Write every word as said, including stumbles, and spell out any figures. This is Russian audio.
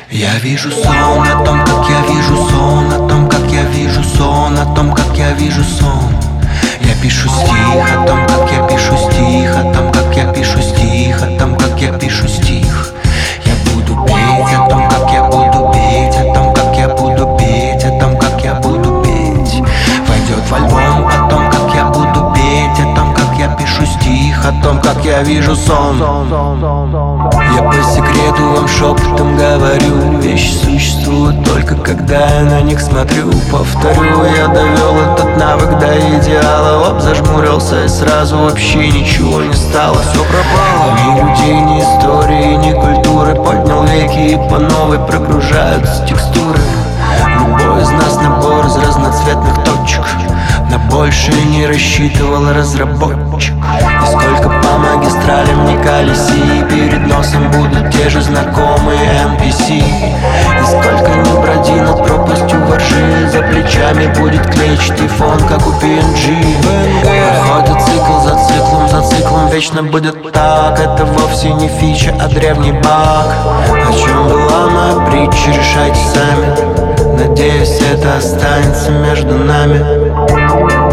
Я вижу сон о том, как я вижу сон, о том, как я вижу сон, о том, как я вижу сон. Я пишу стих о том, как я пишу стих, о том, как я пишу стих, о том, как я пишу стих. Я буду петь о том, как я буду петь, о том, как я буду петь, о том, как я буду петь. Войдет в альбом о том, как я буду петь, о том, как я пишу стих, о том, как я вижу сон. Я по секрету вам шепотом говорю: вещи существуют только когда я на них смотрю. Повторю, я довел этот навык до идеала. Оп, зажмурился и сразу вообще ничего не стало. Все пропало. Ни людей, ни истории, ни культуры. Поднял веки и по новой прогружаются текстуры. Любой из нас набор из разноцветных точек. На большее не рассчитывал разработчик. И сколько по магистралям не колеси, перед носом будут те же знакомые эн пи си. И сколько не броди над пропастью воржи, за плечами будет клетчатый фон, как у пи эн джи. Проходит цикл за циклом, за циклом вечно будет так. Это вовсе не фича, а древний баг. О чем была моя притча, решайте сами. Надеюсь, это останется между нами.